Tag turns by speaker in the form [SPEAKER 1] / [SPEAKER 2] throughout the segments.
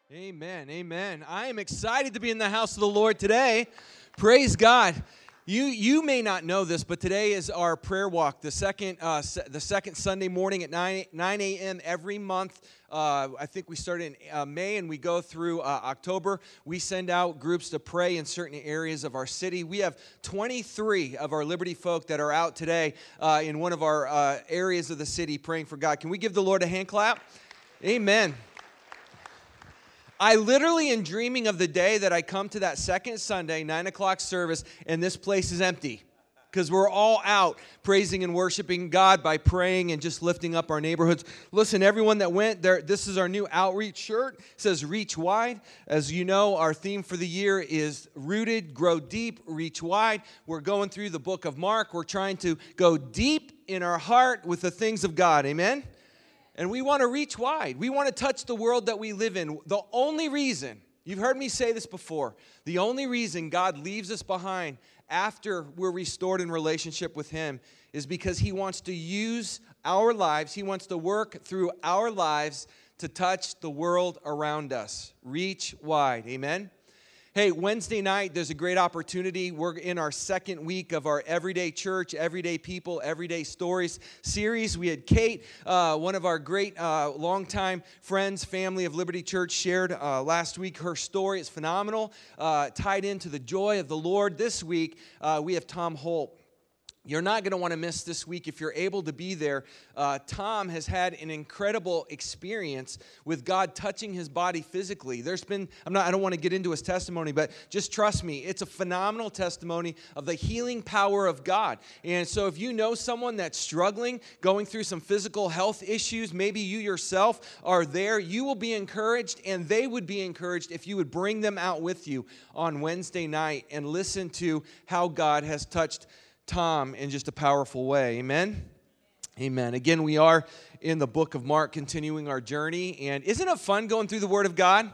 [SPEAKER 1] Amen, amen. I am excited to be in the house of the Lord today. Praise God. You may not know this, but today is our prayer walk, the second Sunday morning at 9 a.m. every month. I think we started in May and we go through October. We send out groups to pray in certain areas of our city. We have 23 of our Liberty folk that are out today in one of our areas of the city praying for God. Can we give the Lord a hand clap? Amen. I literally am dreaming of the day that I come to that second Sunday, 9 o'clock service, and this place is empty. Because we're all out praising and worshiping God by praying and just lifting up our neighborhoods. Listen, everyone that went there, this is our new outreach shirt. It says reach wide. As you know, our theme for the year is rooted, grow deep, reach wide. We're going through the book of Mark. We're trying to go deep in our heart with the things of God. Amen? And we want to reach wide. We want to touch the world that we live in. The only reason, you've heard me say this before, the only reason God leaves us behind after we're restored in relationship with Him is because He wants to use our lives. He wants to work through our lives to touch the world around us. Reach wide. Amen? Hey, Wednesday night, there's a great opportunity. We're in our second week of our Everyday Church, Everyday People, Everyday Stories series. We had Kate, one of our great longtime friends, family of Liberty Church, shared last week. Her story is phenomenal, tied into the joy of the Lord. This week, we have Tom Holt. You're not going to want to miss this week if you're able to be there. Tom has had an incredible experience with God touching his body physically. I don't want to get into his testimony, but just trust me, it's a phenomenal testimony of the healing power of God. And so if you know someone that's struggling, going through some physical health issues, maybe you yourself are there, you will be encouraged, and they would be encouraged if you would bring them out with you on Wednesday night and listen to how God has touched Tom in just a powerful way. Amen? Amen. Again, we are in the book of Mark, continuing our journey. And isn't it fun going through the Word of God?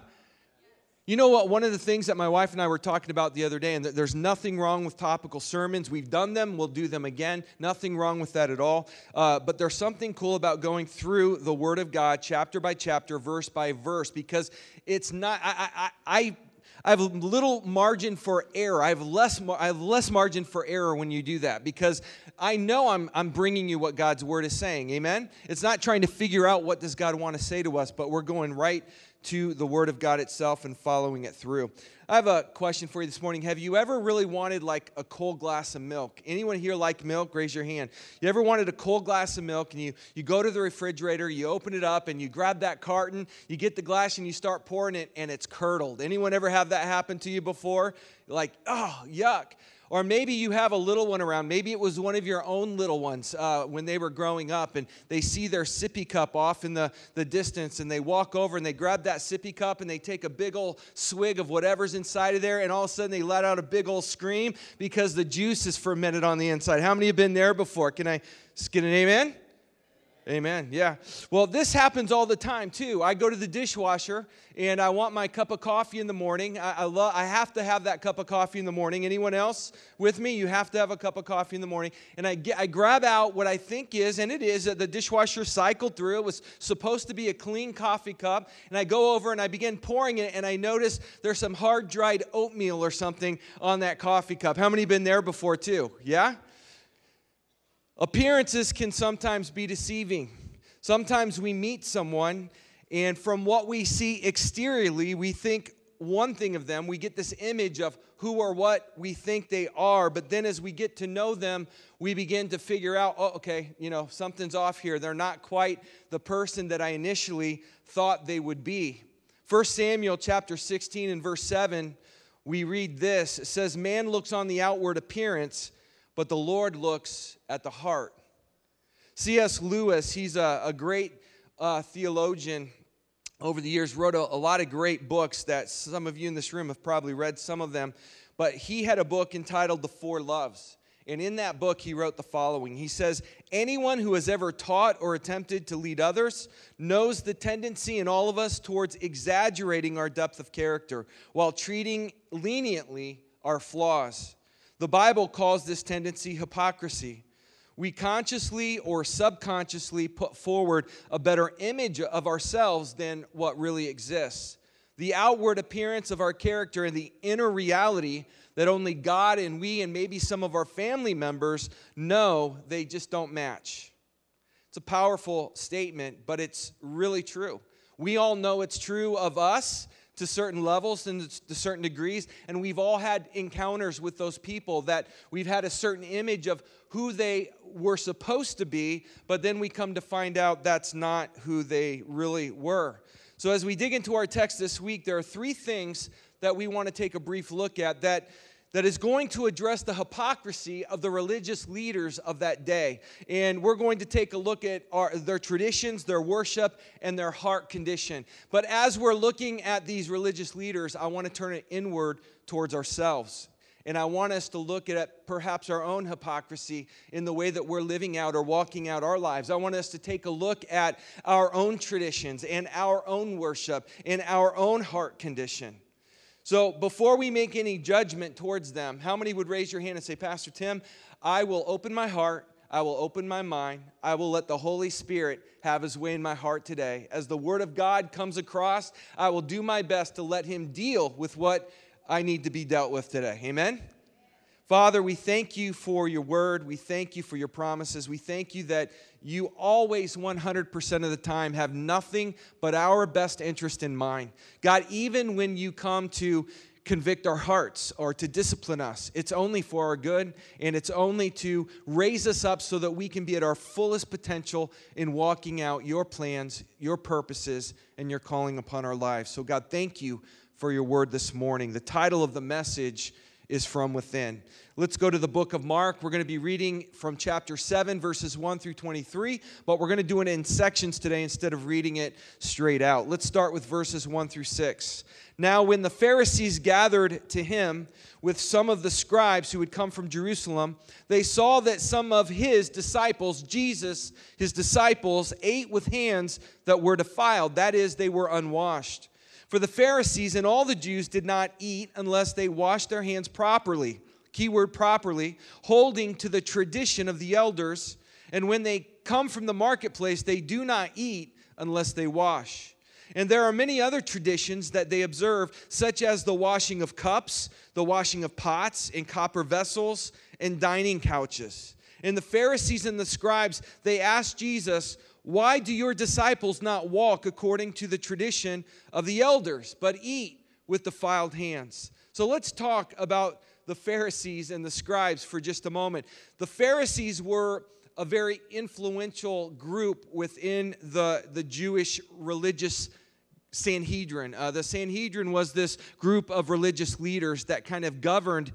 [SPEAKER 1] You know what? One of the things that my wife and I were talking about the other day, and there's nothing wrong with topical sermons. We've done them. We'll do them again. Nothing wrong with that at all. But there's something cool about going through the Word of God, chapter by chapter, verse by verse, because it's not... I have a little margin for error. I have less margin for error when you do that because I know I'm bringing you what God's Word is saying. Amen? It's not trying to figure out what does God want to say to us, but we're going right to the Word of God itself and following it through. I have a question for you this morning. Have you ever really wanted like a cold glass of milk? Anyone here like milk? Raise your hand. You ever wanted a cold glass of milk and you go to the refrigerator, you open it up and you grab that carton, you get the glass and you start pouring it and it's curdled. Anyone ever have that happen to you before? Like, oh, yuck. Or maybe you have a little one around. Maybe it was one of your own little ones when they were growing up and they see their sippy cup off in the distance and they walk over and they grab that sippy cup and they take a big old swig of whatever's inside of there and all of a sudden they let out a big old scream because the juice is fermented on the inside. How many have been there before? Can I get an amen? Amen. Yeah. Well, this happens all the time too. I go to the dishwasher and I want my cup of coffee in the morning. I have to have that cup of coffee in the morning. Anyone else with me? You have to have a cup of coffee in the morning. And I grab out what I think is, and it is, that the dishwasher cycled through. It was supposed to be a clean coffee cup. And I go over and I begin pouring it and I notice there's some hard dried oatmeal or something on that coffee cup. How many have been there before too? Yeah? Appearances can sometimes be deceiving. Sometimes we meet someone, and from what we see exteriorly, we think one thing of them. We get this image of who or what we think they are, but then as we get to know them, we begin to figure out, oh, okay, something's off here. They're not quite the person that I initially thought they would be. 1 Samuel chapter 16 and verse 7, we read this. It says, "Man looks on the outward appearance, but the Lord looks at the heart." C.S. Lewis, he's a great theologian over the years, wrote a lot of great books that some of you in this room have probably read some of them. But he had a book entitled The Four Loves. And in that book, he wrote the following. He says, "Anyone who has ever taught or attempted to lead others knows the tendency in all of us towards exaggerating our depth of character while treating leniently our flaws. The Bible calls this tendency hypocrisy. We consciously or subconsciously put forward a better image of ourselves than what really exists. the outward appearance of our character and the inner reality that only God and we and maybe some of our family members know, they just don't match. It's a powerful statement, but it's really true. We all know it's true of us to certain levels and to certain degrees, and we've all had encounters with those people that we've had a certain image of who they were supposed to be, but then we come to find out that's not who they really were. So as we dig into our text this week, there are three things that we want to take a brief look at that is going to address the hypocrisy of the religious leaders of that day. And we're going to take a look at their traditions, their worship, and their heart condition. But as we're looking at these religious leaders, I want to turn it inward towards ourselves. And I want us to look at perhaps our own hypocrisy in the way that we're living out or walking out our lives. I want us to take a look at our own traditions and our own worship and our own heart condition. So before we make any judgment towards them, how many would raise your hand and say, Pastor Tim, I will open my heart, I will open my mind, I will let the Holy Spirit have his way in my heart today. As the Word of God comes across, I will do my best to let him deal with what I need to be dealt with today. Amen? Father, we thank you for your word. We thank you for your promises. We thank you that you always 100% of the time have nothing but our best interest in mind. God, even when you come to convict our hearts or to discipline us, it's only for our good, and it's only to raise us up so that we can be at our fullest potential in walking out your plans, your purposes, and your calling upon our lives. So God, thank you for your word this morning. The title of the message is From Within. Let's go to the book of Mark. We're going to be reading from chapter 7, verses 1 through 23, but we're going to do it in sections today instead of reading it straight out. Let's start with verses 1 through 6. Now, when the Pharisees gathered to him with some of the scribes who had come from Jerusalem, they saw that some of his disciples, Jesus, his disciples, ate with hands that were defiled. That is, they were unwashed. For the Pharisees and all the Jews did not eat unless they washed their hands properly, keyword properly, holding to the tradition of the elders. And when they come from the marketplace, they do not eat unless they wash. And there are many other traditions that they observe, such as the washing of cups, the washing of pots and copper vessels, and dining couches. And the Pharisees and the scribes, they asked Jesus, why do your disciples not walk according to the tradition of the elders, but eat with defiled hands? So let's talk about the Pharisees and the scribes for just a moment. The Pharisees were a very influential group within the Jewish religious Sanhedrin. The Sanhedrin was this group of religious leaders that kind of governed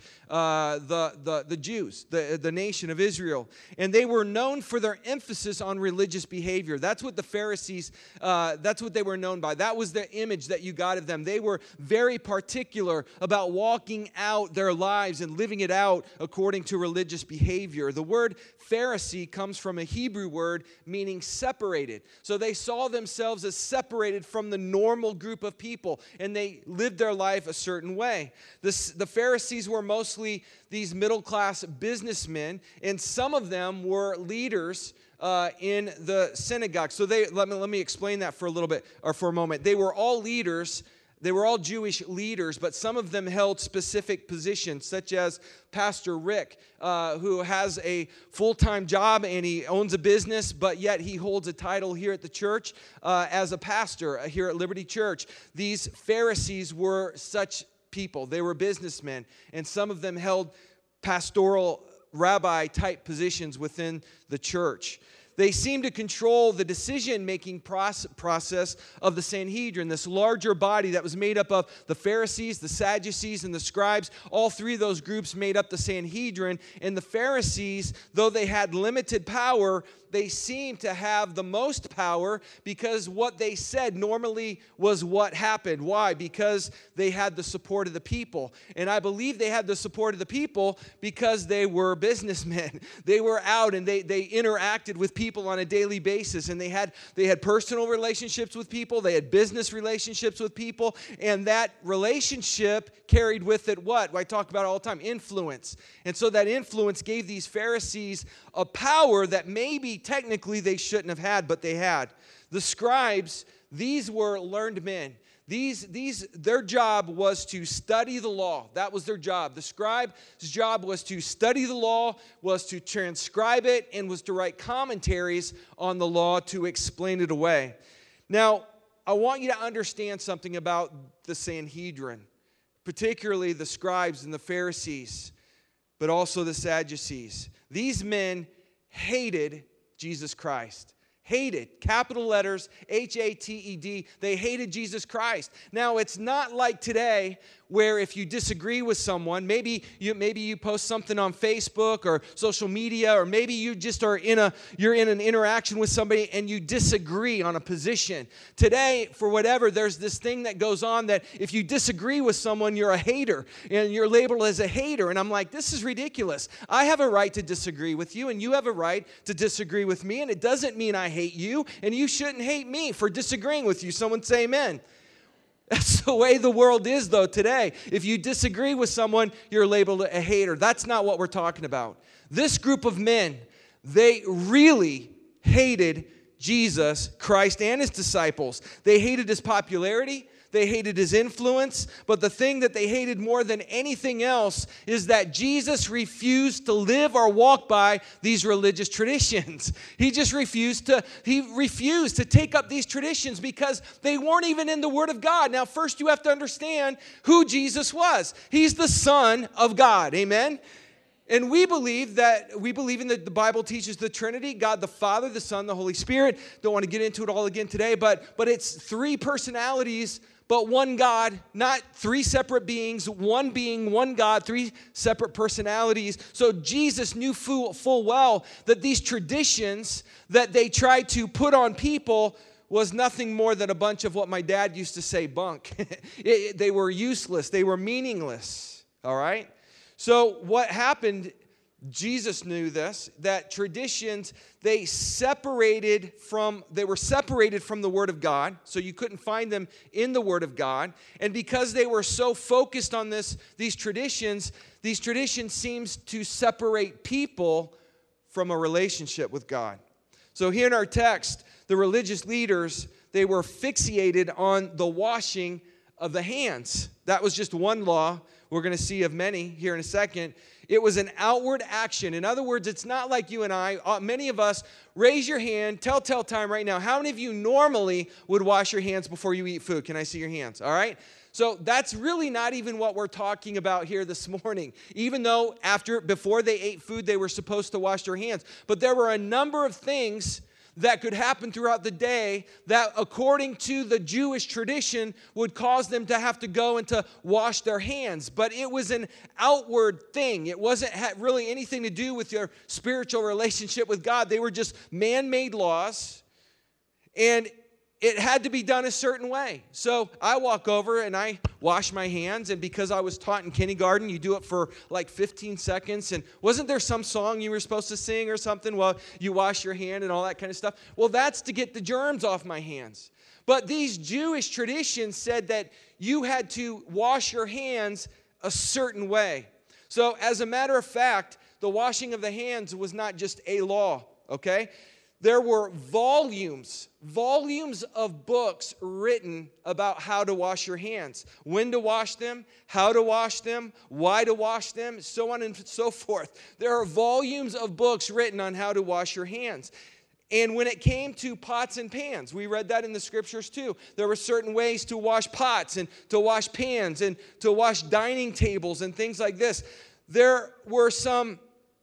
[SPEAKER 1] the Jews, the nation of Israel. And they were known for their emphasis on religious behavior. That's what the Pharisees, that's what they were known by. That was the image that you got of them. They were very particular about walking out their lives and living it out according to religious behavior. The word Pharisee comes from a Hebrew word meaning separated. So they saw themselves as separated from the normal group of people, and they lived their life a certain way. The Pharisees were mostly these middle-class businessmen, and some of them were leaders in the synagogue. So let me explain that for a little bit, or for a moment. They were all leaders. They were all Jewish leaders, but some of them held specific positions, such as Pastor Rick, who has a full-time job and he owns a business, but yet he holds a title here at the church as a pastor here at Liberty Church. These Pharisees were such people. They were businessmen, and some of them held pastoral rabbi-type positions within the church. They seemed to control the decision-making process of the Sanhedrin, this larger body that was made up of the Pharisees, the Sadducees, and the scribes. All three of those groups made up the Sanhedrin. And the Pharisees, though they had limited power, they seemed to have the most power because what they said normally was what happened. Why? Because they had the support of the people. And I believe they had the support of the people because they were businessmen. They were out and they interacted with people on a daily basis. And they had personal relationships with people. They had business relationships with people. And that relationship carried with it what? I talk about it all the time, influence. And so that influence gave these Pharisees a power that maybe technically they shouldn't have had, but they had. The scribes, these were learned men. Their job was to study the law. That was their job. The scribe's job was to study the law, was to transcribe it, and was to write commentaries on the law to explain it away. Now, I want you to understand something about the Sanhedrin, particularly the scribes and the Pharisees, but also the Sadducees. These men hated Jesus Christ. Hated, capital letters, H-A-T-E-D. They hated Jesus Christ. Now, it's not like today where if you disagree with someone, maybe you post something on Facebook or social media, or maybe you just you're in an interaction with somebody and you disagree on a position. Today, for whatever, there's this thing that goes on that if you disagree with someone, you're a hater, and you're labeled as a hater. And I'm like, this is ridiculous. I have a right to disagree with you, and you have a right to disagree with me, and it doesn't mean I hate you, and you shouldn't hate me for disagreeing with you. Someone say amen. That's the way the world is, though, today. If you disagree with someone, you're labeled a hater. That's not what we're talking about. This group of men, they really hated Jesus Christ and his disciples. They hated his popularity. They hated his influence. But the thing that they hated more than anything else is that Jesus refused to live or walk by these religious traditions. He refused to take up these traditions because they weren't even in the Word of God. Now, first you have to understand who Jesus was. He's the Son of God. Amen? And we believe in that the Bible teaches the Trinity, God the Father, the Son, the Holy Spirit. Don't want to get into it all again today, but it's three personalities, but one God, not three separate beings, one being, one God, three separate personalities. So Jesus knew full well that these traditions that they tried to put on people was nothing more than a bunch of what my dad used to say, bunk. They were useless. They were meaningless. All right? So what happened, Jesus knew this, that traditions, they were separated from the Word of God, so you couldn't find them in the Word of God. And because they were so focused on these traditions seems to separate people from a relationship with God. So here in our text, the religious leaders, they were fixated on the washing of the hands. That was just one law. We're going to see of many here in a second. It was an outward action. In other words, it's not like you and I. Many of us, raise your hand, tell time right now. How many of you normally would wash your hands before you eat food? Can I see your hands? All right? So that's really not even what we're talking about here this morning. Even though before they ate food, they were supposed to wash their hands. But there were a number of things that could happen throughout the day that, according to the Jewish tradition, would cause them to have to go and to wash their hands. But it was an outward thing. It wasn't really anything to do with your spiritual relationship with God. They were just man-made laws, and it had to be done a certain way. So I walk over and I wash my hands, and because I was taught in kindergarten, you do it for like 15 seconds. And wasn't there some song you were supposed to sing or something while you wash your hand and all that kind of stuff? Well, that's to get the germs off my hands. But these Jewish traditions said that you had to wash your hands a certain way. So as a matter of fact, the washing of the hands was not just a law, okay? There were volumes of books written about how to wash your hands, when to wash them, how to wash them, why to wash them, so on and so forth. There are volumes of books written on how to wash your hands. And when it came to pots and pans, we read that in the scriptures too. There were certain ways to wash pots and to wash pans and to wash dining tables and things like this. There were some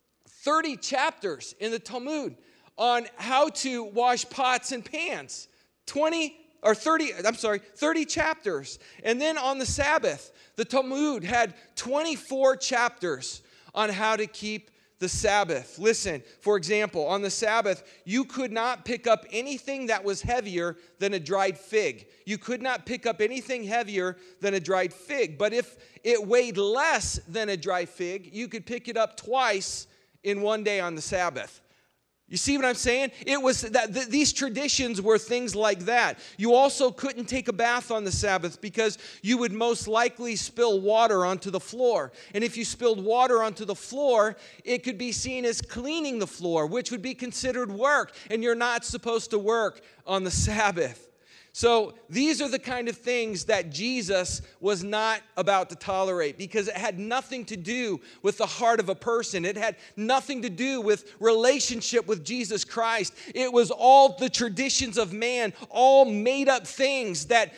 [SPEAKER 1] 30 chapters in the Talmud on how to wash pots and pans. 30 chapters. And then on the Sabbath, the Talmud had 24 chapters on how to keep the Sabbath. Listen, for example, on the Sabbath, you could not pick up anything that was heavier than a dried fig. You could not pick up anything heavier than a dried fig. But if it weighed less than a dry fig, you could pick it up twice in one day on the Sabbath. You see what I'm saying? It was that these traditions were things like that. You also couldn't take a bath on the Sabbath because you would most likely spill water onto the floor. And if you spilled water onto the floor, it could be seen as cleaning the floor, which would be considered work. And you're not supposed to work on the Sabbath. So these are the kind of things that Jesus was not about to tolerate, because it had nothing to do with the heart of a person. It had nothing to do with relationship with Jesus Christ. It was all the traditions of man, all made up things that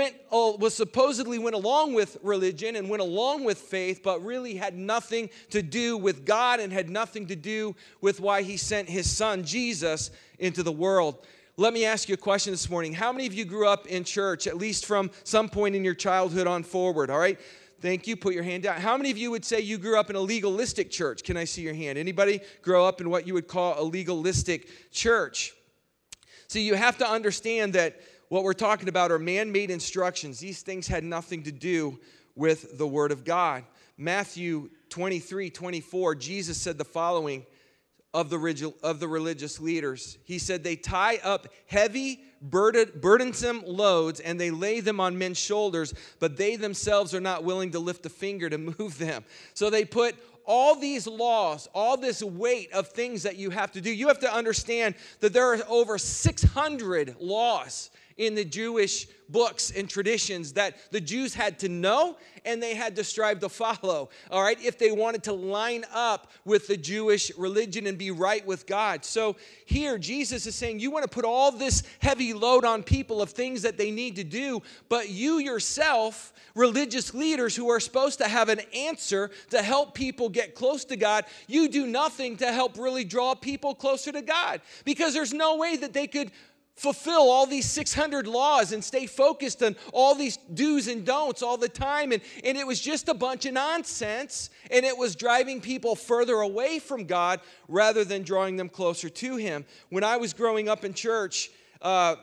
[SPEAKER 1] supposedly went along with religion and went along with faith, but really had nothing to do with God and had nothing to do with why he sent his son Jesus into the world. Let me ask you a question this morning. How many of you grew up in church, at least from some point in your childhood on forward? All right. Thank you. Put your hand down. How many of you would say you grew up in a legalistic church? Can I see your hand? Anybody grow up in what you would call a legalistic church? So you have to understand that what we're talking about are man-made instructions. These things had nothing to do with the Word of God. Matthew 23:24, Jesus said the following of the religious leaders. He said, they tie up heavy, burdensome loads, and they lay them on men's shoulders, but they themselves are not willing to lift a finger to move them. So they put all these laws, all this weight of things that you have to do. You have to understand that there are over 600 laws in the Jewish books and traditions that the Jews had to know and they had to strive to follow, all right, if they wanted to line up with the Jewish religion and be right with God. So here, Jesus is saying, you want to put all this heavy load on people of things that they need to do, but you yourself, religious leaders who are supposed to have an answer to help people get close to God, you do nothing to help really draw people closer to God, because there's no way that they could fulfill all these 600 laws and stay focused on all these do's and don'ts all the time. And it was just a bunch of nonsense, and it was driving people further away from God rather than drawing them closer to Him. When I was growing up in church, the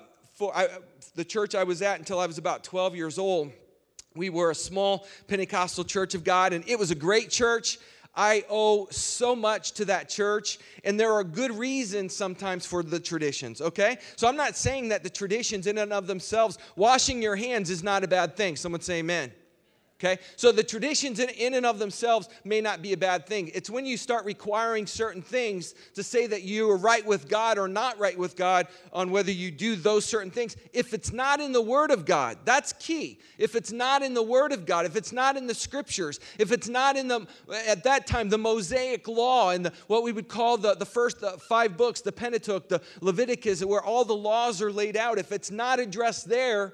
[SPEAKER 1] church I was at until I was about 12 years old, we were a small Pentecostal church of God, and it was a great church. I owe so much to that church, and there are good reasons sometimes for the traditions, okay? So I'm not saying that the traditions in and of themselves, washing your hands is not a bad thing. Someone say amen. Okay, so the traditions in and of themselves may not be a bad thing. It's when you start requiring certain things to say that you are right with God or not right with God on whether you do those certain things. If it's not in the Word of God, that's key. If it's not in the Word of God, if it's not in the Scriptures, if it's not in at that time, the Mosaic Law and what we would call the first 5 books, the Pentateuch, the Leviticus, where all the laws are laid out, if it's not addressed there,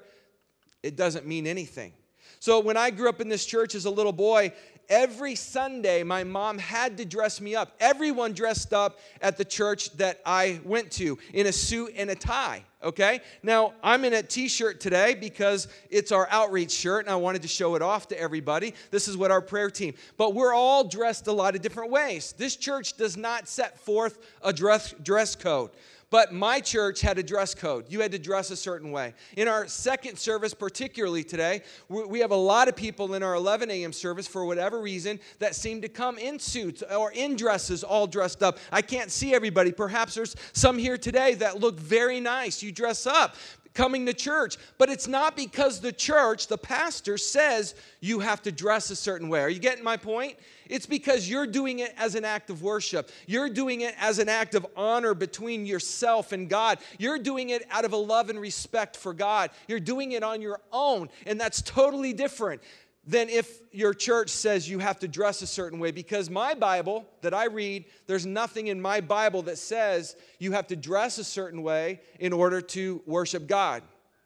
[SPEAKER 1] it doesn't mean anything. So when I grew up in this church as a little boy, every Sunday my mom had to dress me up. Everyone dressed up at the church that I went to in a suit and a tie, okay? Now, I'm in a t-shirt today because it's our outreach shirt, and I wanted to show it off to everybody. This is what our prayer team. But we're all dressed a lot of different ways. This church does not set forth a dress code. But my church had a dress code. You had to dress a certain way. In our second service, particularly today, we have a lot of people in our 11 a.m. service, for whatever reason, that seem to come in suits or in dresses, all dressed up. I can't see everybody. Perhaps there's some here today that look very nice. You dress up coming to church. But it's not because the church, the pastor, says you have to dress a certain way. Are you getting my point? It's because you're doing it as an act of worship. You're doing it as an act of honor between yourself and God. You're doing it out of a love and respect for God. You're doing it on your own, and that's totally different than if your church says you have to dress a certain way. Because my Bible that I read, there's nothing in my Bible that says you have to dress a certain way in order to worship God.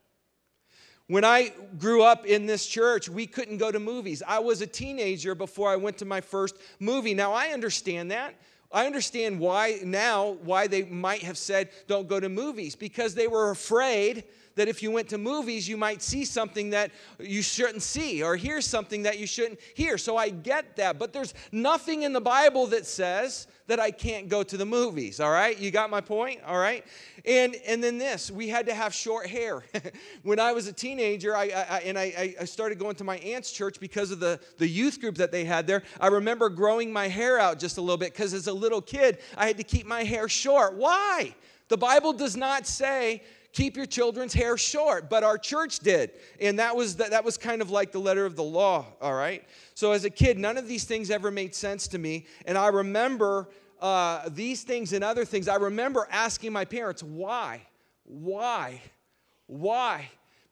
[SPEAKER 1] When I grew up in this church, we couldn't go to movies. I was a teenager before I went to my first movie. Now, I understand that. I understand why they might have said don't go to movies, because they were afraid that if you went to movies, you might see something that you shouldn't see or hear something that you shouldn't hear. So I get that. But there's nothing in the Bible that says that I can't go to the movies, all right? You got my point, all right? And then this, we had to have short hair. When I was a teenager, I started going to my aunt's church because of the youth group that they had there. I remember growing my hair out just a little bit because as a little kid, I had to keep my hair short. Why? The Bible does not say keep your children's hair short, but our church did. And that was kind of like the letter of the law, all right? So as a kid, none of these things ever made sense to me. And I remember these things and other things. I remember asking my parents, why?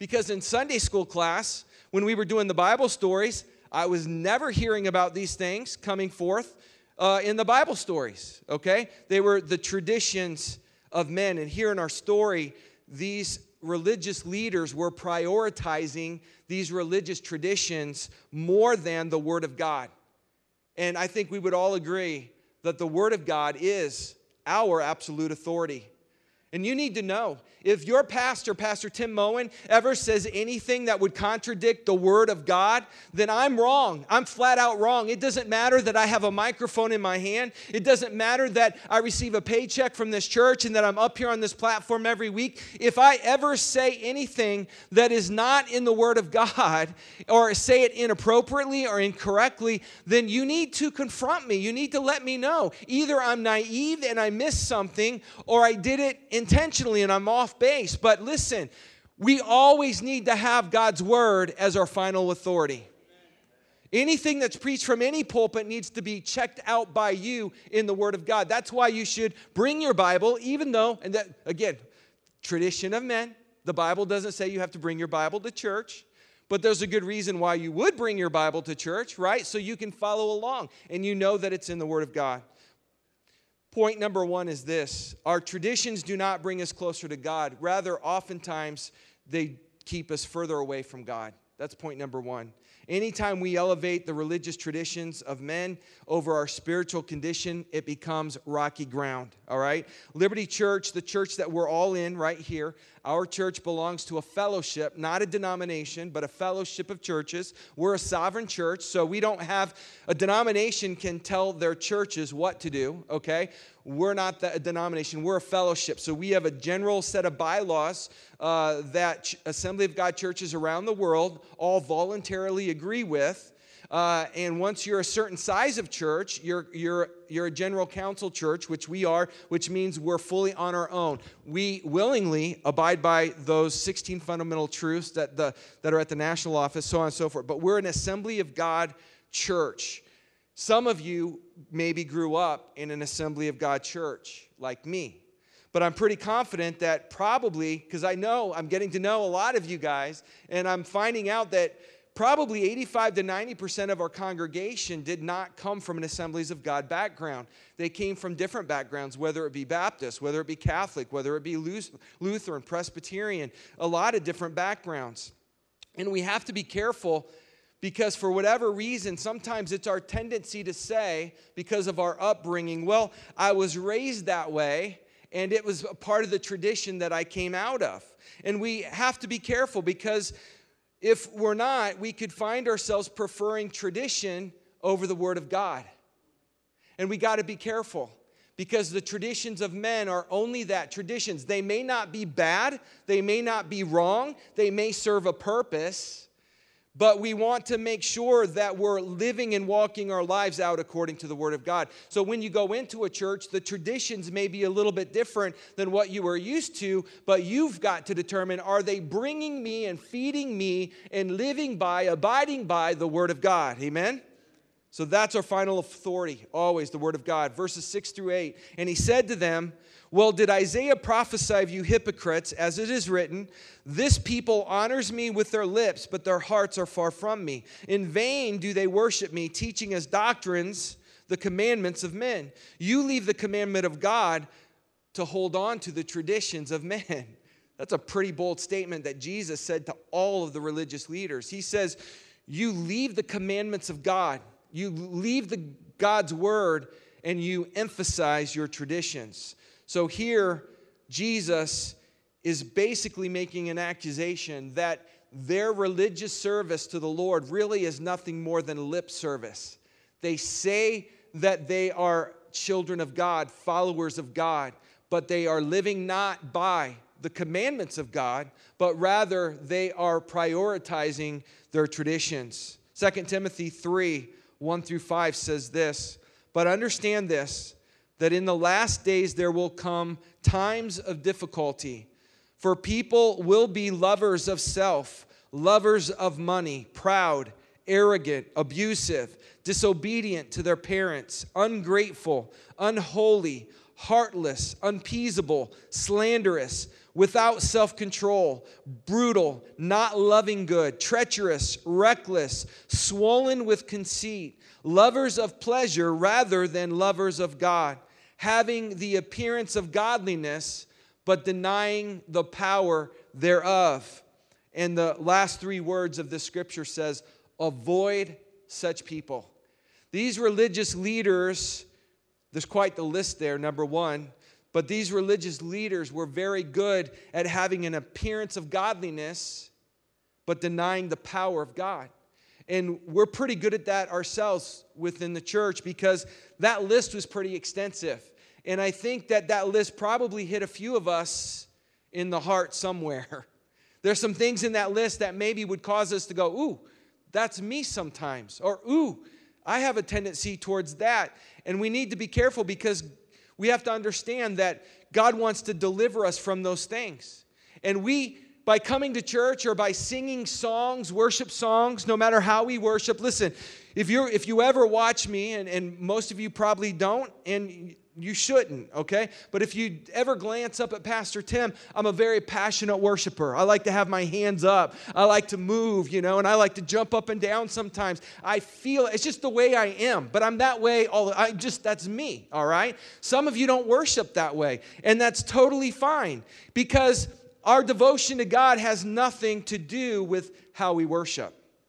[SPEAKER 1] Because in Sunday school class, when we were doing the Bible stories, I was never hearing about these things coming forth in the Bible stories, okay? They were the traditions of men. And here in our story, these religious leaders were prioritizing these religious traditions more than the Word of God. And I think we would all agree that the Word of God is our absolute authority. And you need to know, if your pastor, Pastor Tim Moen, ever says anything that would contradict the Word of God, then I'm wrong. I'm flat out wrong. It doesn't matter that I have a microphone in my hand. It doesn't matter that I receive a paycheck from this church and that I'm up here on this platform every week. If I ever say anything that is not in the Word of God, or say it inappropriately or incorrectly, then you need to confront me. You need to let me know. Either I'm naive and I missed something, or I did it intentionally and I'm off base. But listen, we always need to have God's Word as our final authority. Anything that's preached from any pulpit needs to be checked out by you in the Word of God. That's why you should bring your Bible, even though, and that, again, tradition of men. The Bible doesn't say you have to bring your Bible to church, but there's a good reason why you would bring your Bible to church, right? So you can follow along and you know that it's in the Word of God. Point number one is this: our traditions do not bring us closer to God. Rather, oftentimes, they keep us further away from God. That's point number one. Anytime we elevate the religious traditions of men over our spiritual condition, it becomes rocky ground, all right? Liberty Church, the church that we're all in right here, our church belongs to a fellowship, not a denomination, but a fellowship of churches. We're a sovereign church, so we don't have a denomination can tell their churches what to do, okay? We're not a denomination, we're a fellowship. So we have a general set of bylaws that Assembly of God churches around the world all voluntarily agree with. And once you're a certain size of church, you're a general council church, which we are, which means we're fully on our own. We willingly abide by those 16 fundamental truths that are at the national office, so on and so forth. But we're an Assembly of God church. Some of you maybe grew up in an Assembly of God church, like me. But I'm pretty confident that probably, because I know I'm getting to know a lot of you guys, and I'm finding out that probably 85 to 90% of our congregation did not come from an Assemblies of God background. They came from different backgrounds, whether it be Baptist, whether it be Catholic, whether it be Lutheran, Presbyterian, a lot of different backgrounds. And we have to be careful, because for whatever reason, sometimes it's our tendency to say, because of our upbringing, well, I was raised that way, and it was a part of the tradition that I came out of. And we have to be careful, because if we're not, we could find ourselves preferring tradition over the Word of God. And we got to be careful, because the traditions of men are only that, traditions. They may not be bad, they may not be wrong, they may serve a purpose, but we want to make sure that we're living and walking our lives out according to the Word of God. So when you go into a church, the traditions may be a little bit different than what you were used to, but you've got to determine, are they bringing me and feeding me and living by, abiding by the Word of God? Amen? So that's our final authority, always the Word of God. Verses 6 through 8. And he said to them, well, did Isaiah prophesy of you hypocrites, as it is written, this people honors me with their lips, but their hearts are far from me. In vain do they worship me, teaching as doctrines the commandments of men. You leave the commandment of God to hold on to the traditions of men. That's a pretty bold statement that Jesus said to all of the religious leaders. He says, you leave the commandments of God. You leave God's word, and you emphasize your traditions. So here, Jesus is basically making an accusation that their religious service to the Lord really is nothing more than lip service. They say that they are children of God, followers of God, but they are living not by the commandments of God, but rather they are prioritizing their traditions. 2 Timothy 3, 1 through 5 says this, but understand this, that in the last days there will come times of difficulty. For people will be lovers of self, lovers of money, proud, arrogant, abusive, disobedient to their parents, ungrateful, unholy, heartless, unappeasable, slanderous, without self-control, brutal, not loving good, treacherous, reckless, swollen with conceit, lovers of pleasure rather than lovers of God, having the appearance of godliness, but denying the power thereof. And the last three words of this scripture says, avoid such people. These religious leaders, there's quite the list there, number one, but these religious leaders were very good at having an appearance of godliness, but denying the power of God. And we're pretty good at that ourselves within the church because that list was pretty extensive. And I think that list probably hit a few of us in the heart somewhere. There's some things in that list that maybe would cause us to go, ooh, that's me sometimes. Or, ooh, I have a tendency towards that. And we need to be careful because we have to understand that God wants to deliver us from those things. And we, by coming to church or by singing songs, worship songs, no matter how we worship, listen, if you ever watch me, and most of you probably don't, and you shouldn't, okay? But if you ever glance up at Pastor Tim, I'm a very passionate worshiper. I like to have my hands up. I like to move, and I like to jump up and down sometimes. I feel, it's just the way I am, but I'm that way, that's me, all right? Some of you don't worship that way, and that's totally fine because our devotion to God has nothing to do with how we worship.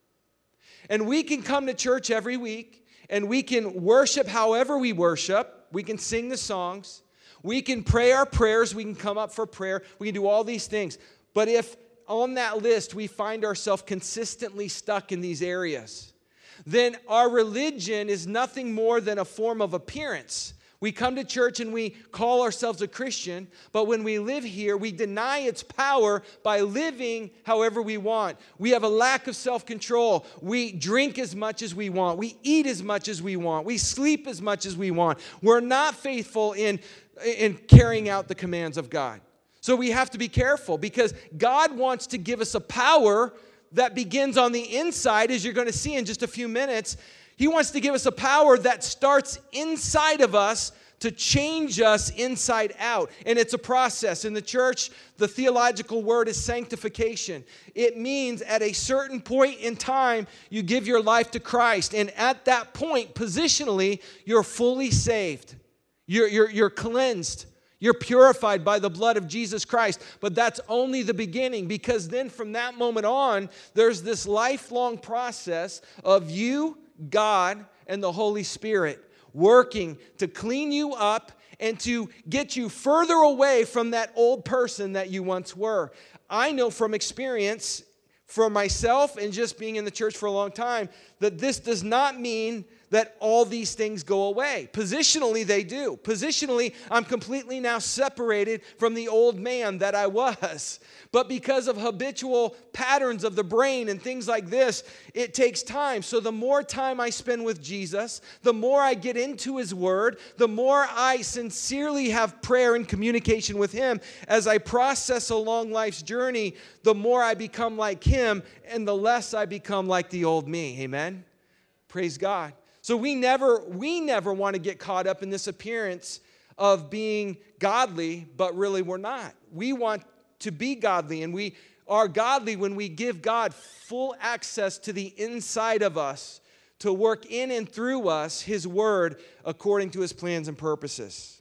[SPEAKER 1] And we can come to church every week, and we can worship however we worship. We can sing the songs. We can pray our prayers. We can come up for prayer. We can do all these things. But if on that list we find ourselves consistently stuck in these areas, then our religion is nothing more than a form of appearance. We come to church and we call ourselves a Christian, but when we live here, we deny its power by living however we want. We have a lack of self-control. We drink as much as we want. We eat as much as we want. We sleep as much as we want. We're not faithful in carrying out the commands of God. So we have to be careful because God wants to give us a power that begins on the inside, as you're going to see in just a few minutes. He wants to give us a power that starts inside of us to change us inside out. And it's a process. In the church, the theological word is sanctification. It means at a certain point in time, you give your life to Christ. And at that point, positionally, you're fully saved. You're cleansed. You're purified by the blood of Jesus Christ. But that's only the beginning, because then from that moment on, there's this lifelong process of you, God, and the Holy Spirit working to clean you up and to get you further away from that old person that you once were. I know from experience, for myself and just being in the church for a long time, that this does not mean that all these things go away. Positionally, they do. Positionally, I'm completely now separated from the old man that I was. But because of habitual patterns of the brain and things like this, it takes time. So the more time I spend with Jesus, the more I get into His Word, the more I sincerely have prayer and communication with Him. As I process along life's journey, the more I become like Him and the less I become like the old me. Amen? Praise God. So we never want to get caught up in this appearance of being godly, but really we're not. We want to be godly, and we are godly when we give God full access to the inside of us to work in and through us His Word according to His plans and purposes.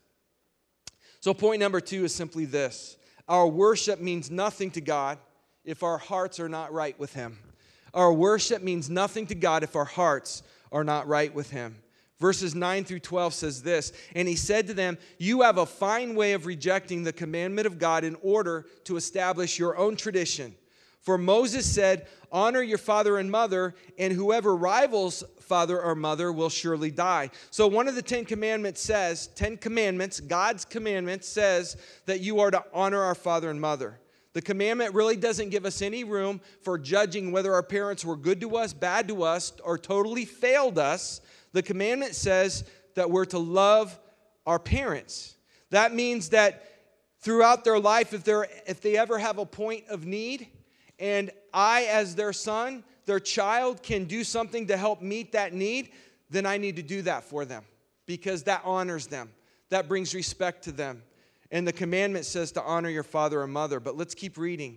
[SPEAKER 1] So point number 2 is simply this. Our worship means nothing to God if our hearts are not right with Him. Our worship means nothing to God if our hearts are not right with Him. Verses 9 through 12 says this, and He said to them, you have a fine way of rejecting the commandment of God in order to establish your own tradition. For Moses said, honor your father and mother, and whoever rivals father or mother will surely die. So one of the 10 Commandments says, 10 Commandments, God's commandment says that you are to honor our father and mother. The commandment really doesn't give us any room for judging whether our parents were good to us, bad to us, or totally failed us. The commandment says that we're to love our parents. That means that throughout their life, if they ever have a point of need, and I, as their son, their child, can do something to help meet that need, then I need to do that for them because that honors them. That brings respect to them. And the commandment says to honor your father and mother. But let's keep reading.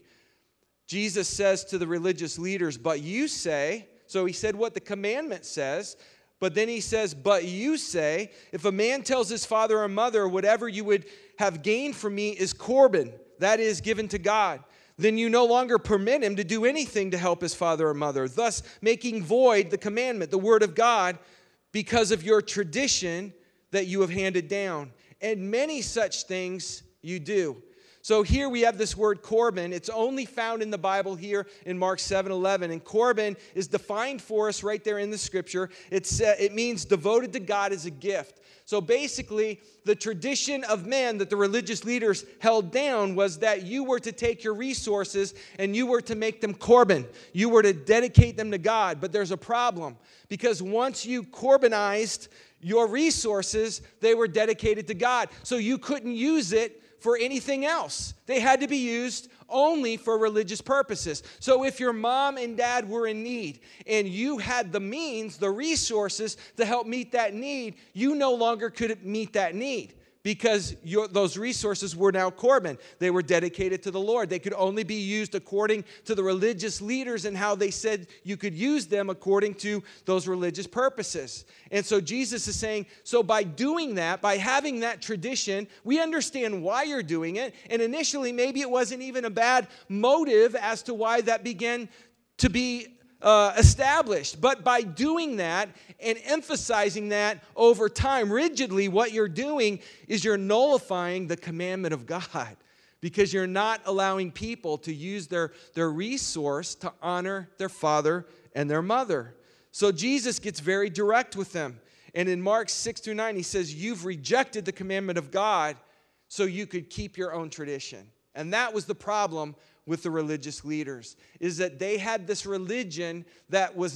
[SPEAKER 1] Jesus says to the religious leaders, but you say, so he said what the commandment says, but then he says, but you say, if a man tells his father or mother, whatever you would have gained from me is Corban, that is given to God, then you no longer permit him to do anything to help his father or mother, thus making void the commandment, the word of God, because of your tradition that you have handed down. And many such things you do. So here we have this word Corban. It's only found in the Bible here in Mark 7:11. And Corban is defined for us right there in the scripture. It means devoted to God as a gift. So basically, the tradition of men that the religious leaders held down was that you were to take your resources and you were to make them Corban. You were to dedicate them to God. But there's a problem, because once you Corbanized your resources, they were dedicated to God. So you couldn't use it for anything else. They had to be used only for religious purposes. So if your mom and dad were in need and you had the means, the resources to help meet that need, you no longer could meet that need, because those resources were now Corban. They were dedicated to the Lord. They could only be used according to the religious leaders and how they said you could use them according to those religious purposes. And so Jesus is saying, so by doing that, by having that tradition, we understand why you're doing it. And initially, maybe it wasn't even a bad motive as to why that began to be established. But by doing that and emphasizing that over time, rigidly, what you're doing is you're nullifying the commandment of God, because you're not allowing people to use their resource to honor their father and their mother. So Jesus gets very direct with them. And in Mark 6-9, he says, you've rejected the commandment of God so you could keep your own tradition. And that was the problem with the religious leaders, is that they had this religion that was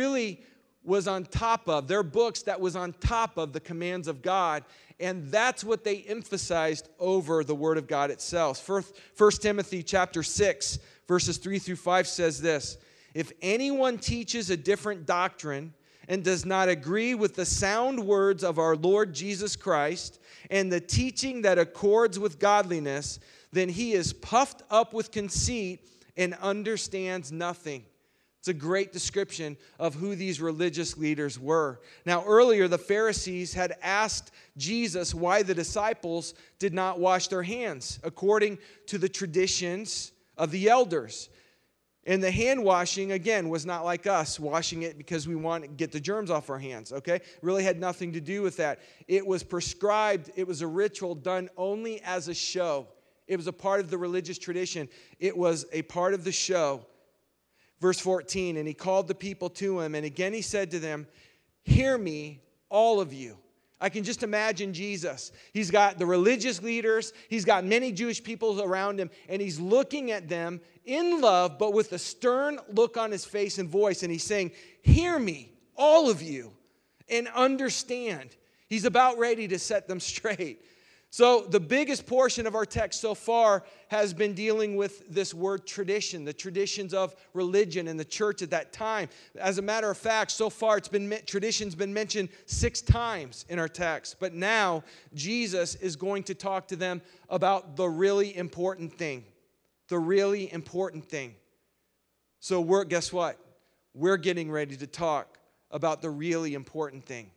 [SPEAKER 1] on top of their books, that was on top of the commands of God, and that's what they emphasized over the Word of God itself. 1 Timothy chapter 6, verses 3-5 says this, if anyone teaches a different doctrine and does not agree with the sound words of our Lord Jesus Christ and the teaching that accords with godliness, then he is puffed up with conceit and understands nothing. It's a great description of who these religious leaders were. Now, earlier, the Pharisees had asked Jesus why the disciples did not wash their hands according to the traditions of the elders. And the hand washing, again, was not like us washing it because we want to get the germs off our hands, okay? It really had nothing to do with that. It was prescribed. It was a ritual done only as a show. It was a part of the religious tradition. It was a part of the show. Verse 14, and he called the people to him, and again he said to them, hear me, all of you. I can just imagine Jesus. He's got the religious leaders. He's got many Jewish people around him, and he's looking at them in love, but with a stern look on his face and voice, and he's saying, hear me, all of you, and understand. He's about ready to set them straight. So the biggest portion of our text so far has been dealing with this word tradition, the traditions of religion in the church at that time. As a matter of fact, so far tradition's been mentioned 6 times in our text. But now Jesus is going to talk to them about the really important thing. The really important thing. So guess what? We're getting ready to talk about the really important thing.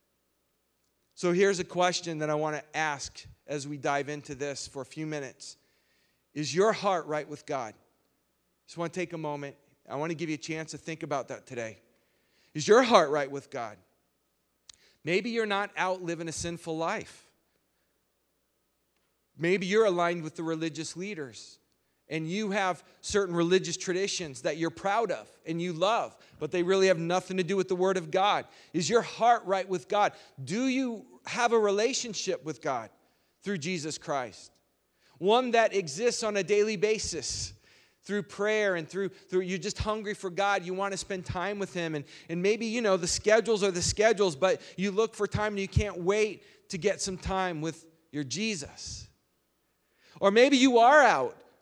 [SPEAKER 1] So here's a question that I want to ask as we dive into this for a few minutes. Is your heart right with God? Just want to take a moment. I want to give you a chance to think about that today. Is your heart right with God? Maybe you're not out living a sinful life. Maybe you're aligned with the religious leaders, and you have certain religious traditions that you're proud of and you love, but they really have nothing to do with the Word of God. Is your heart right with God? Do you have a relationship with God through Jesus Christ? One that exists on a daily basis through prayer and through you're just hungry for God. You want to spend time with Him. And maybe, the schedules are the schedules, but you look for time and you can't wait to get some time with your Jesus. Or maybe you are out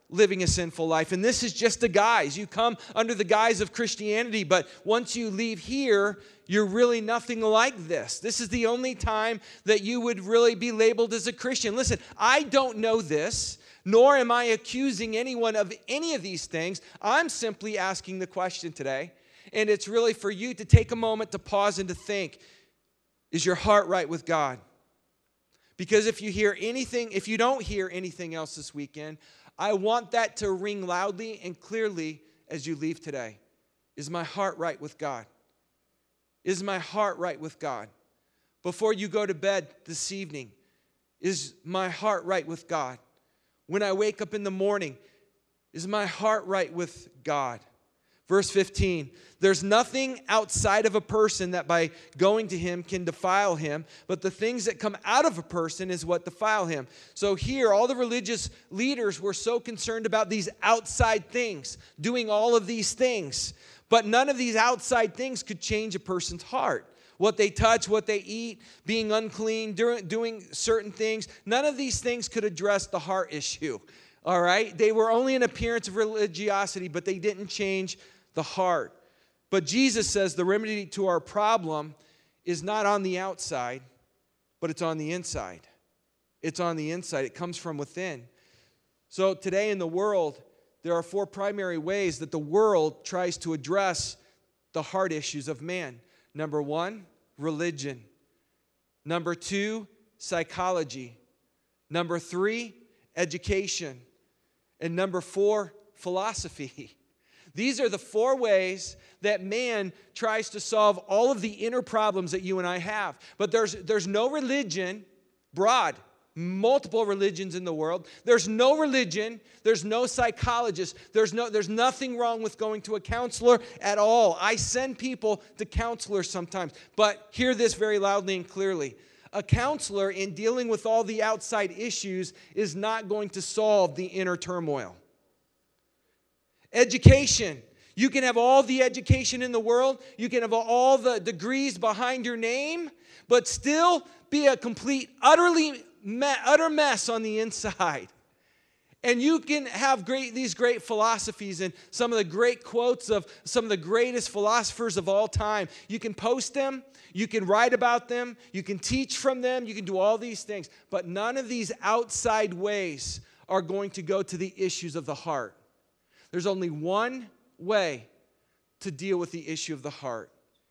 [SPEAKER 1] living a sinful life. And this is just a guise. You come under the guise of Christianity, but once you leave here, you're really nothing like this. This is the only time that you would really be labeled as a Christian. Listen, I don't know this, nor am I accusing anyone of any of these things. I'm simply asking the question today, and it's really for you to take a moment to pause and to think, is your heart right with God? Because if you don't hear anything else this weekend, I want that to ring loudly and clearly as you leave today. Is my heart right with God? Is my heart right with God? Before you go to bed this evening, is my heart right with God? When I wake up in the morning, is my heart right with God? Verse 15, there's nothing outside of a person that by going to him can defile him, but the things that come out of a person is what defile him. So here, all the religious leaders were so concerned about these outside things, doing all of these things, but none of these outside things could change a person's heart. What they touch, what they eat, being unclean, doing certain things, none of these things could address the heart issue, all right? They were only an appearance of religiosity, but they didn't change the heart. But Jesus says the remedy to our problem is not on the outside, but it's on the inside. It's on the inside. It comes from within. So today in the world, there are 4 primary ways that the world tries to address the heart issues of man. Number 1, religion. Number 2, psychology. Number 3, education. And number 4, philosophy. These are the 4 ways that man tries to solve all of the inner problems that you and I have. But there's no religion, multiple religions in the world. There's no religion. There's no psychologist. There's nothing wrong with going to a counselor at all. I send people to counselors sometimes. But hear this very loudly and clearly. A counselor, in dealing with all the outside issues, is not going to solve the inner turmoil. Education. You can have all the education in the world. You can have all the degrees behind your name, but still be a complete, utter mess on the inside. And you can have these great philosophies and some of the great quotes of some of the greatest philosophers of all time. You can post them. You can write about them. You can teach from them. You can do all these things. But none of these outside ways are going to go to the issues of the heart. There's only one way to deal with the issue of the heart.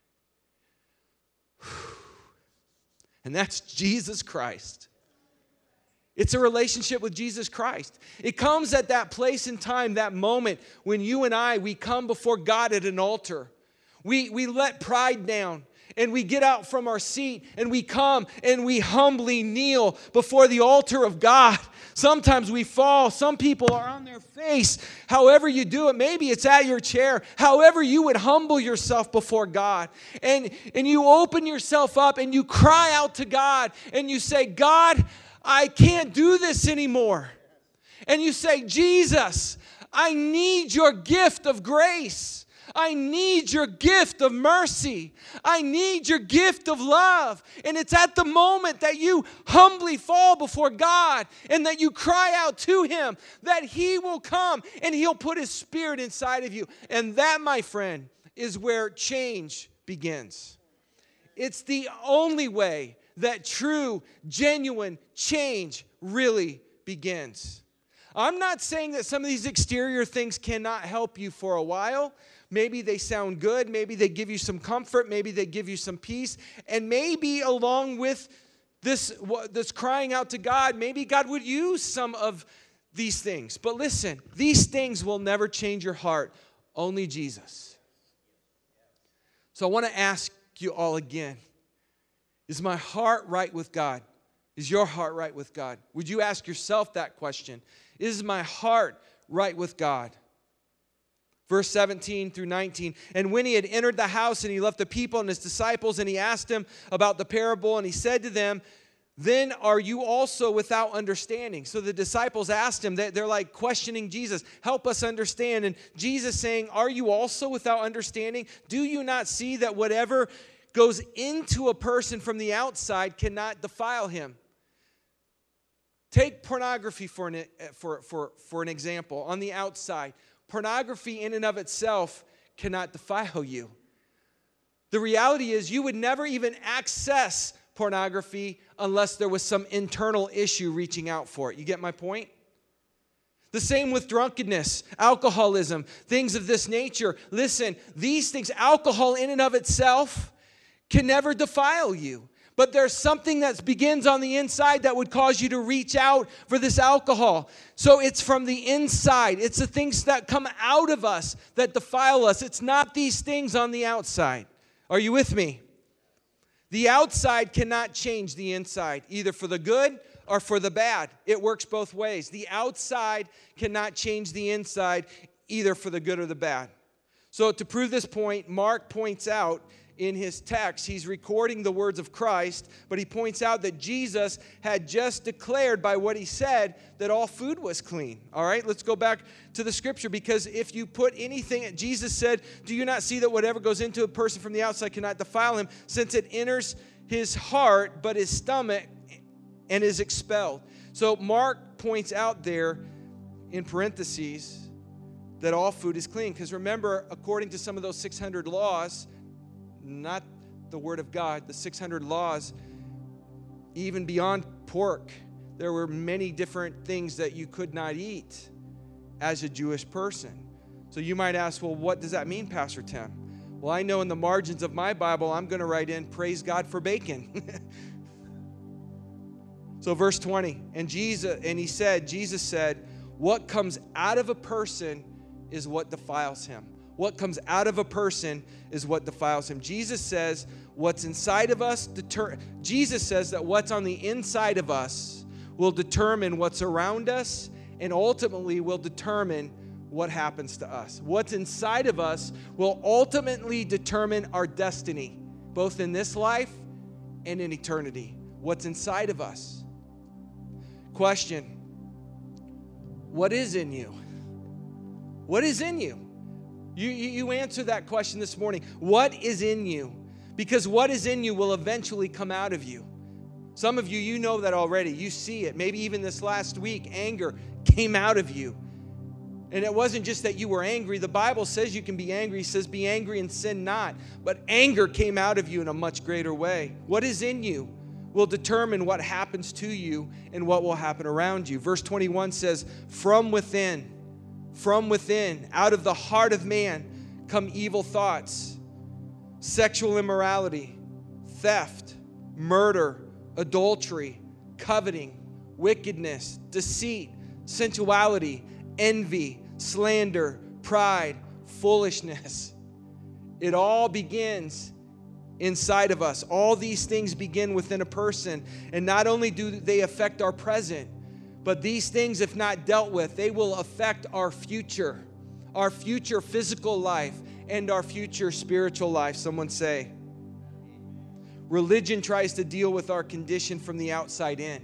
[SPEAKER 1] And that's Jesus Christ. It's a relationship with Jesus Christ. It comes at that place in time, that moment when you and we come before God at an altar. We let pride down. And we get out from our seat and we come and we humbly kneel before the altar of God. Sometimes we fall. Some people are on their face. However you do it, maybe it's at your chair. However you would humble yourself before God. And you open yourself up and you cry out to God and you say, God, I can't do this anymore. And you say, Jesus, I need your gift of grace. I need your gift of mercy. I need your gift of love. And it's at the moment that you humbly fall before God and that you cry out to Him that He will come and He'll put His Spirit inside of you. And that, my friend, is where change begins. It's the only way that true, genuine change really begins. I'm not saying that some of these exterior things cannot help you for a while. Maybe they sound good. Maybe they give you some comfort. Maybe they give you some peace. And maybe along with this crying out to God, maybe God would use some of these things. But listen, these things will never change your heart. Only Jesus. So I want to ask you all again, is my heart right with God? Is your heart right with God? Would you ask yourself that question? Is my heart right with God? Verse 17 through 19. And when he had entered the house and he left the people and his disciples and he asked them about the parable and he said to them, then are you also without understanding? So the disciples asked him, they're like questioning Jesus, help us understand. And Jesus saying, are you also without understanding? Do you not see that whatever goes into a person from the outside cannot defile him? Take pornography for an example. On the outside, pornography in and of itself cannot defile you. The reality is you would never even access pornography unless there was some internal issue reaching out for it. You get my point? The same with drunkenness, alcoholism, things of this nature. Listen, these things, alcohol in and of itself can never defile you. But there's something that begins on the inside that would cause you to reach out for this alcohol. So it's from the inside. It's the things that come out of us that defile us. It's not these things on the outside. Are you with me? The outside cannot change the inside, either for the good or for the bad. It works both ways. The outside cannot change the inside, either for the good or the bad. So to prove this point, Mark points out in his text, he's recording the words of Christ, but he points out that Jesus had just declared by what he said that all food was clean. All right, let's go back to the scripture, because if you put anything, Jesus said, do you not see that whatever goes into a person from the outside cannot defile him, since it enters his heart, but his stomach, and is expelled. So Mark points out there in parentheses that all food is clean, because remember, according to some of those 600 laws, not the Word of God, the 600 laws, even beyond pork, there were many different things that you could not eat as a Jewish person. So you might ask, well, what does that mean, Pastor Tim? Well, I know in the margins of my Bible, I'm going to write in, praise God for bacon. So verse 20, Jesus said, what comes out of a person is what defiles him. What comes out of a person is what defiles him. Jesus says what's inside of us, Jesus says that what's on the inside of us will determine what's around us and ultimately will determine what happens to us. What's inside of us will ultimately determine our destiny, both in this life and in eternity. What's inside of us. Question, what is in you? What is in you? You answer that question this morning. What is in you? Because what is in you will eventually come out of you. Some of you, you know that already. You see it. Maybe even this last week, anger came out of you. And it wasn't just that you were angry. The Bible says you can be angry. It says be angry and sin not. But anger came out of you in a much greater way. What is in you will determine what happens to you and what will happen around you. Verse 21 says, from within, out of the heart of man come evil thoughts, sexual immorality, theft, murder, adultery, coveting, wickedness, deceit, sensuality, envy, slander, pride, foolishness. It all begins inside of us. All these things begin within a person. And not only do they affect our present, but these things, if not dealt with, they will affect our future physical life, and our future spiritual life. Someone say. Religion tries to deal with our condition from the outside in.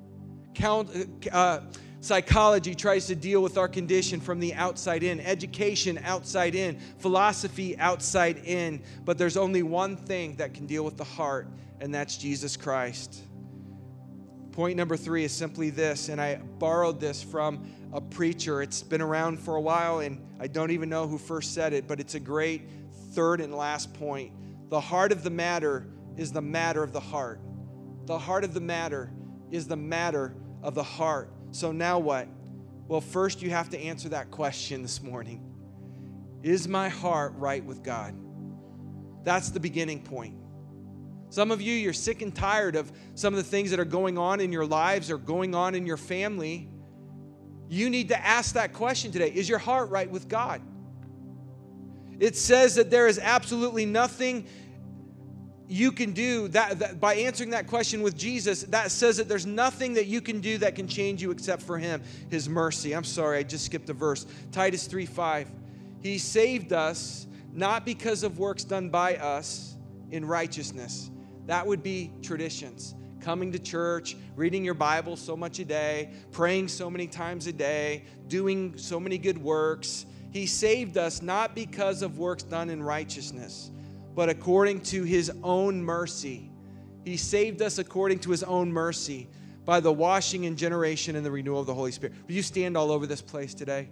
[SPEAKER 1] Psychology tries to deal with our condition from the outside in. Education, outside in. Philosophy, outside in. But there's only one thing that can deal with the heart, and that's Jesus Christ. Point number 3 is simply this, and I borrowed this from a preacher. It's been around for a while, and I don't even know who first said it, but it's a great third and last point. The heart of the matter is the matter of the heart. The heart of the matter is the matter of the heart. So now what? Well, first you have to answer that question this morning. Is my heart right with God? That's the beginning point. Some of you, you're sick and tired of some of the things that are going on in your lives or going on in your family. You need to ask that question today. Is your heart right with God? It says that there is absolutely nothing you can do that by answering that question with Jesus. That says that there's nothing that you can do that can change you except for Him, His mercy. I'm sorry, I just skipped a verse. Titus 3:5. He saved us not because of works done by us in righteousness. That would be traditions. Coming to church, reading your Bible so much a day, praying so many times a day, doing so many good works. He saved us not because of works done in righteousness, but according to His own mercy. He saved us according to His own mercy by the washing and generation and the renewal of the Holy Spirit. Will you stand all over this place today?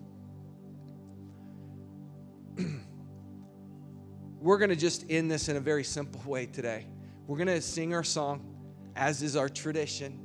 [SPEAKER 1] We're going to just end this in a very simple way today. We're going to sing our song, as is our tradition.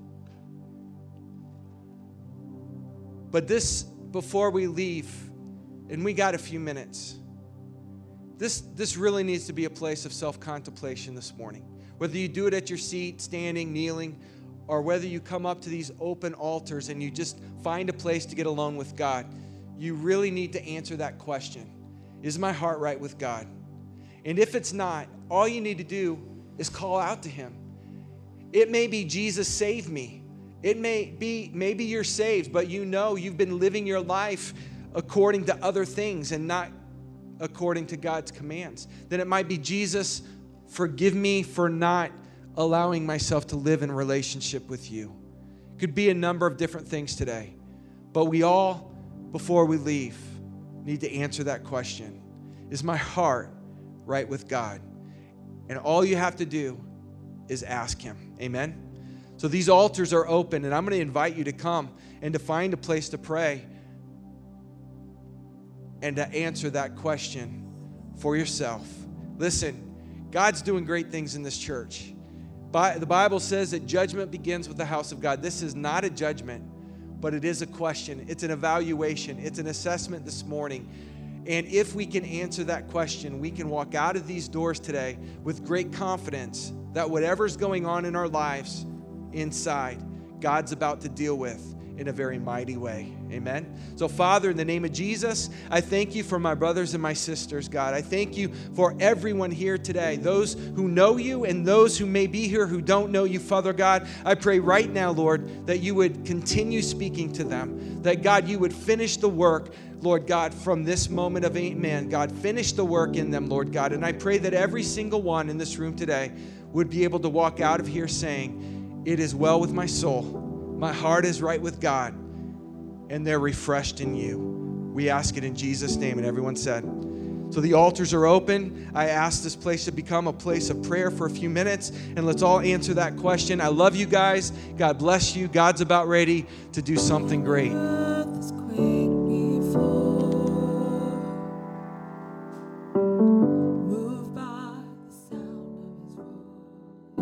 [SPEAKER 1] But this, before we leave, and we got a few minutes, this really needs to be a place of self-contemplation this morning. Whether you do it at your seat, standing, kneeling, or whether you come up to these open altars and you just find a place to get alone with God, you really need to answer that question. Is my heart right with God? And if it's not, all you need to do is call out to Him. It may be, Jesus, save me. It may be, maybe you're saved, but you know you've been living your life according to other things and not according to God's commands. Then it might be, Jesus, forgive me for not allowing myself to live in relationship with you. It could be a number of different things today. But we all, before we leave, need to answer that question. Is my heart right with God? And all you have to do is ask Him. Amen? So these altars are open, and I'm going to invite you to come and to find a place to pray and to answer that question for yourself. Listen, God's doing great things in this church. The Bible says that judgment begins with the house of God. This is not a judgment, but it is a question. It's an evaluation. It's an assessment this morning. And if we can answer that question, we can walk out of these doors today with great confidence that whatever's going on in our lives inside, God's about to deal with in a very mighty way. Amen. So, Father, in the name of Jesus, I thank you for my brothers and my sisters, God. I thank you for everyone here today, those who know you and those who may be here who don't know you, Father God. I pray right now, Lord, that you would continue speaking to them, that, God, you would finish the work, Lord God, from this moment of amen. God, finish the work in them, Lord God. And I pray that every single one in this room today would be able to walk out of here saying, it is well with my soul. My heart is right with God, and they're refreshed in you. We ask it in Jesus' name, and everyone said. So the altars are open. I ask this place to become a place of prayer for a few minutes, and let's all answer that question. I love you guys. God bless you. God's about ready to do something great.